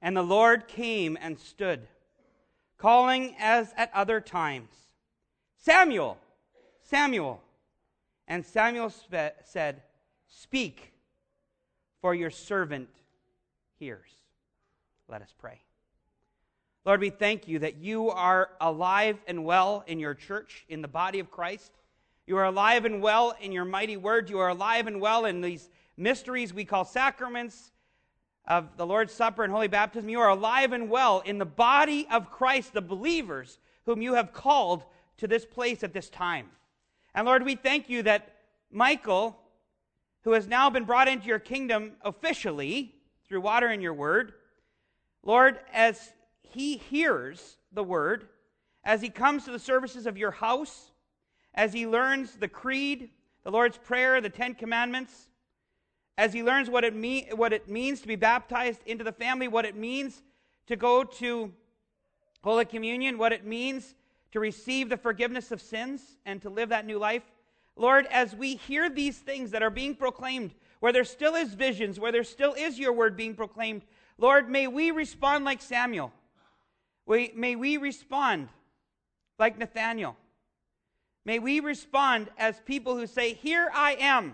And the Lord came and stood, calling as at other times, Samuel, Samuel. And Samuel said, Speak, for your servant hears. Let us pray. Lord, we thank you that you are alive and well in your church, in the body of Christ. You are alive and well in your mighty word. You are alive and well in these mysteries we call sacraments of the Lord's Supper and Holy Baptism. You are alive and well in the body of Christ, the believers whom you have called to this place at this time. And Lord, we thank you that Michael, who has now been brought into your kingdom officially through water and your word, Lord, as he hears the word, as he comes to the services of your house, as he learns the creed, the Lord's Prayer, the Ten Commandments, as he learns what it means to be baptized into the family, what it means to go to Holy Communion, what it means to receive the forgiveness of sins and to live that new life. Lord, as we hear these things that are being proclaimed, where there still is visions, where there still is your word being proclaimed, Lord, may we respond like Samuel. May we respond like Nathanael. May we respond as people who say, Here I am.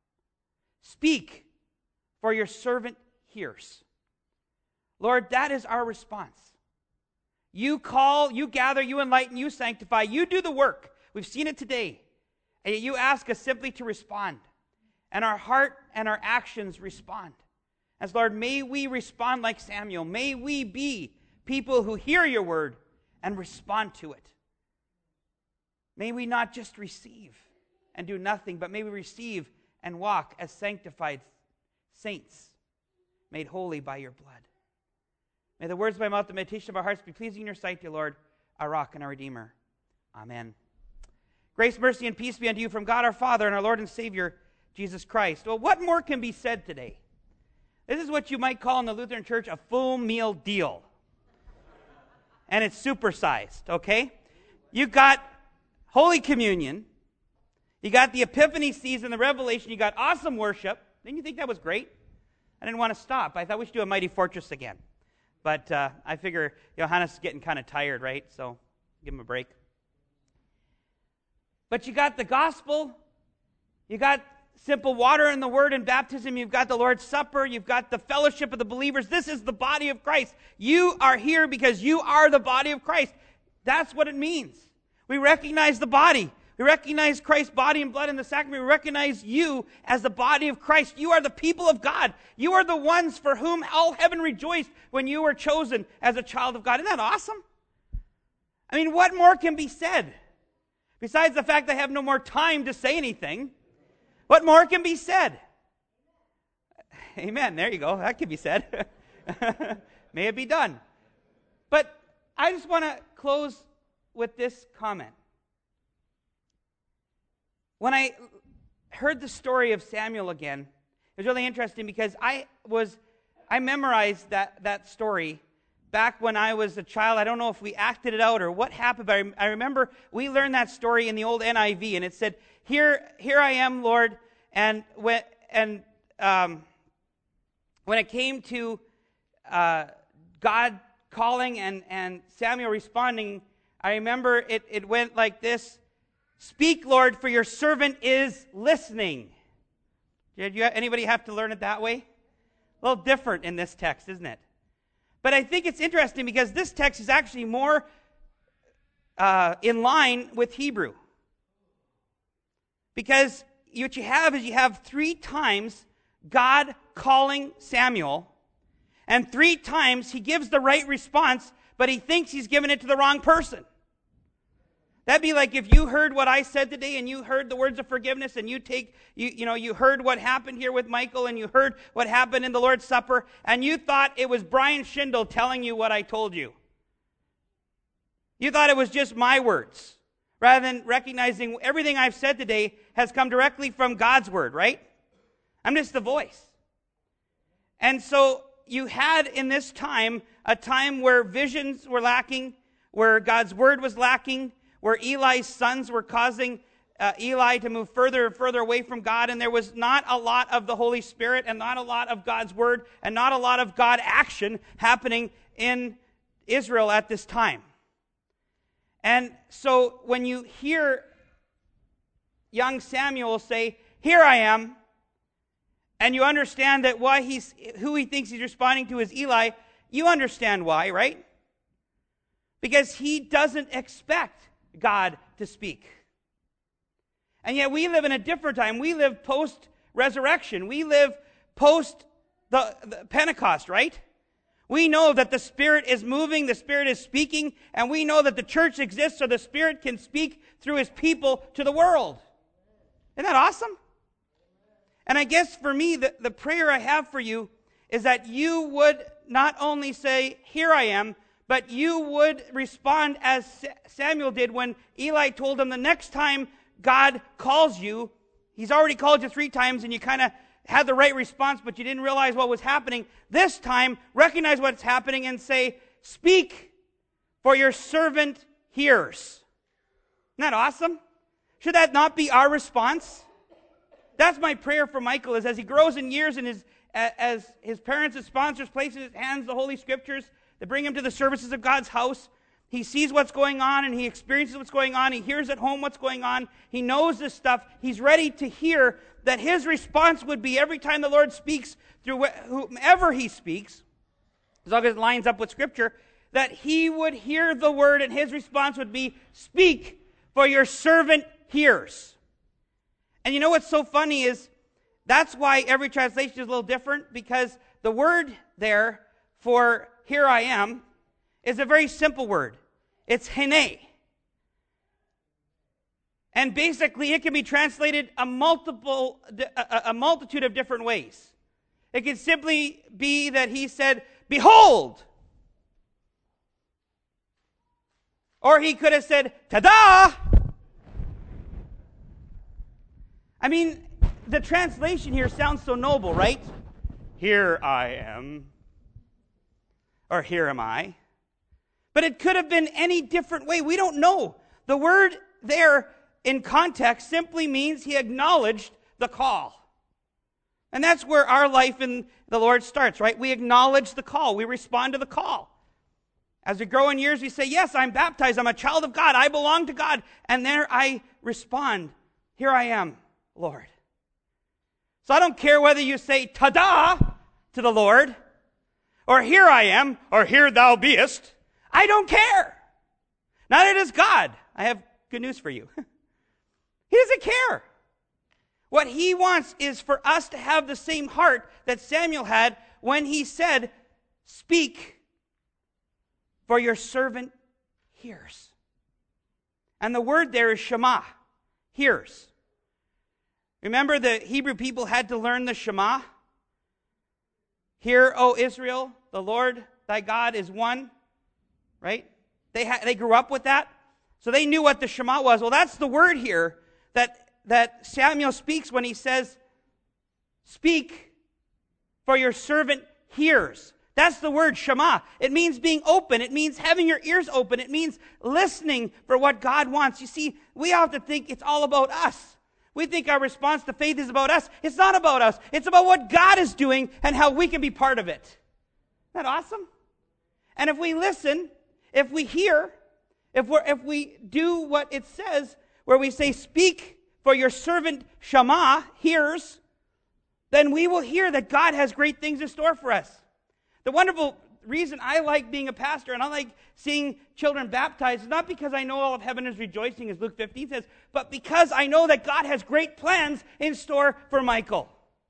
Speak, for your servant hears. Lord, that is our response. You call, you gather, you enlighten, you sanctify, you do the work. We've seen it today. And yet you ask us simply to respond. And our heart and our actions respond. As Lord, may we respond like Samuel. May we be people who hear your word and respond to it. May we not just receive and do nothing, but may we receive and walk as sanctified saints, made holy by your blood. May the words of my mouth, the meditation of our hearts be pleasing in your sight, dear Lord, our rock and our Redeemer. Amen. Grace, mercy, and peace be unto you from God our Father and our Lord and Savior, Jesus Christ. Well, what more can be said today? This is what you might call in the Lutheran Church a full meal deal. And it's supersized, okay? You got Holy Communion. You got the Epiphany season, the Revelation. You got awesome worship. Didn't you think that was great? I didn't want to stop. I thought we should do a Mighty Fortress again. But I figure Johannes is getting kind of tired, right? So give him a break. But you got the gospel. You got simple water and the word and baptism. You've got the Lord's Supper. You've got the fellowship of the believers. This is the body of Christ. You are here because you are the body of Christ. That's what it means. We recognize the body. We recognize Christ's body and blood in the sacrament. We recognize you as the body of Christ. You are the people of God. You are the ones for whom all heaven rejoiced when you were chosen as a child of God. Isn't that awesome? I mean, what more can be said? Besides the fact that I have no more time to say anything, what more can be said? Amen. There you go. That can be said. May it be done. But I just want to close with this comment. When I heard the story of Samuel again, it was really interesting because I memorized that story back when I was a child. I don't know if we acted it out or what happened, but I remember we learned that story in the old NIV, and it said, "Here I am, Lord." And when it came to God calling and Samuel responding, I remember it went like this. Speak, Lord, for your servant is listening. Did anybody have to learn it that way? A little different in this text, isn't it? But I think it's interesting because this text is actually more in line with Hebrew. Because what you have 3 times God calling Samuel, and 3 times he gives the right response, but he thinks he's given it to the wrong person. That'd be like if you heard what I said today and you heard the words of forgiveness and you heard what happened here with Michael and you heard what happened in the Lord's Supper and you thought it was Brian Schindel telling you what I told you. You thought it was just my words rather than recognizing everything I've said today has come directly from God's word, right? I'm just the voice. And so you had in this time a time where visions were lacking, where God's word was lacking, where Eli's sons were causing Eli to move further and further away from God, and there was not a lot of the Holy Spirit and not a lot of God's Word and not a lot of God action happening in Israel at this time. And so when you hear young Samuel say, "Here I am," and you understand that who he thinks he's responding to is Eli, you understand why, right? Because he doesn't expect God to speak. And yet we live in a different time. We live post-resurrection. We live post the Pentecost, right? We know that the Spirit is moving, the Spirit is speaking, and we know that the church exists so the Spirit can speak through His people to the world. Isn't that awesome? And I guess for me, the prayer I have for you is that you would not only say, "Here I am," but you would respond as Samuel did when Eli told him the next time God calls you, He's already called you 3 times and you kind of had the right response, but you didn't realize what was happening. This time, recognize what's happening and say, "Speak, for your servant hears." Isn't that awesome? Should that not be our response? That's my prayer for Michael, is as he grows in years and as his parents and sponsors place in his hands the Holy Scriptures, they bring him to the services of God's house. He sees what's going on and he experiences what's going on. He hears at home what's going on. He knows this stuff. He's ready to hear that his response would be every time the Lord speaks through whomever He speaks, as long as it lines up with Scripture, that he would hear the word and his response would be, "Speak, for your servant hears." And you know what's so funny is that's why every translation is a little different, because the word there for "here I am" is a very simple word. It's hene. And basically it can be translated a multitude of different ways. It could simply be that he said, "Behold." Or he could have said, "Ta-da!" I mean, the translation here sounds so noble, right? "Here I am," or "Here am I." But it could have been any different way. We don't know. The word there in context simply means he acknowledged the call. And that's where our life in the Lord starts, right? We acknowledge the call. We respond to the call. As we grow in years, we say, "Yes, I'm baptized. I'm a child of God. I belong to God." And there I respond, "Here I am, Lord." So I don't care whether you say "ta-da" to the Lord, or "here I am," or "here thou beest." I don't care. Neither does God. I have good news for you. He doesn't care. What He wants is for us to have the same heart that Samuel had when he said, "Speak, for your servant hears." And the word there is Shema, hears. Remember, the Hebrew people had to learn the Shema. "Hear, O Israel, the Lord thy God is one." Right? They grew up with that. So they knew what the Shema was. Well, that's the word here that Samuel speaks when he says, "Speak, for your servant hears." That's the word Shema. It means being open. It means having your ears open. It means listening for what God wants. You see, we have to think it's all about us. We think our response to faith is about us. It's not about us. It's about what God is doing and how we can be part of it. Isn't that awesome? And if we listen, if we hear, if we do what it says, where we say, "Speak, for your servant Shema hears," then we will hear that God has great things in store for us. The wonderful reason I like being a pastor and I like seeing children baptized is not because I know all of heaven is rejoicing, as Luke 15 says, but because I know that God has great plans in store for Michael.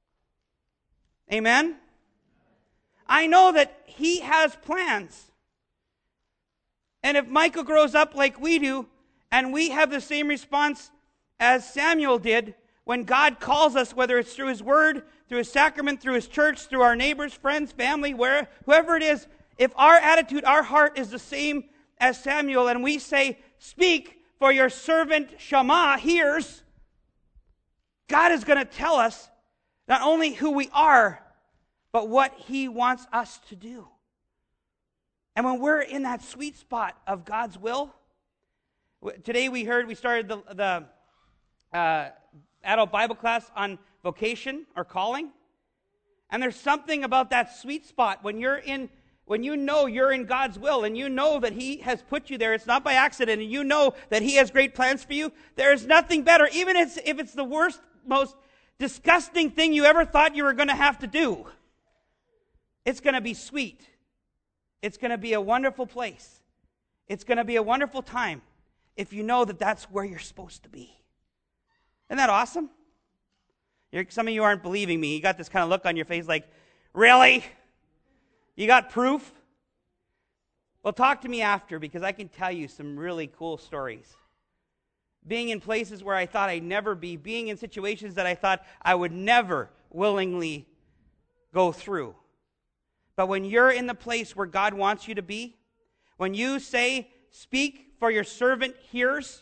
Amen? I know that He has plans. And if Michael grows up like we do, and we have the same response as Samuel did, when God calls us, whether it's through His Word, through His sacrament, through His church, through our neighbors, friends, family, whoever it is, if our attitude, our heart is the same as Samuel, and we say, "Speak, for your servant Shema hears," God is going to tell us not only who we are, but what He wants us to do. And when we're in that sweet spot of God's will, today we started the adult Bible class on vocation or calling. And there's something about that sweet spot when you know you're in God's will and you know that He has put you there. It's not by accident, and you know that He has great plans for you. There is nothing better, even if it's the worst, most disgusting thing you ever thought you were going to have to do. It's going to be sweet. It's going to be a wonderful place. It's going to be a wonderful time if you know that that's where you're supposed to be. Isn't that awesome? Some of you aren't believing me. You got this kind of look on your face like, really? You got proof? Well, talk to me after, because I can tell you some really cool stories. Being in places where I thought I'd never be, being in situations that I thought I would never willingly go through. But when you're in the place where God wants you to be, when you say, speak, for your servant hears,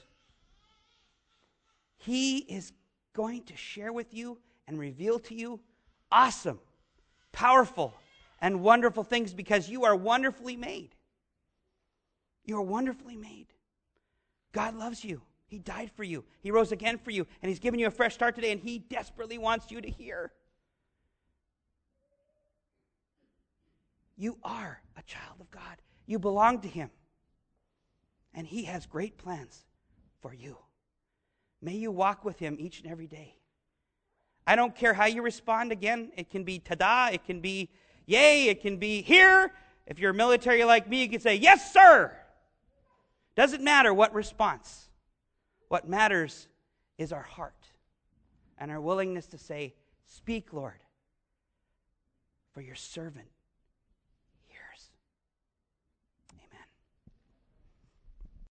He is going to share with you and reveal to you awesome, powerful, and wonderful things, because you are wonderfully made. You are wonderfully made. God loves you. He died for you. He rose again for you, and He's given you a fresh start today, and He desperately wants you to hear. You are a child of God. You belong to Him, and He has great plans for you. May you walk with Him each and every day. I don't care how you respond. Again, it can be ta-da, it can be yay, it can be here. If you're military like me, you can say, yes, sir. Doesn't matter what response. What matters is our heart and our willingness to say, speak, Lord, for your servant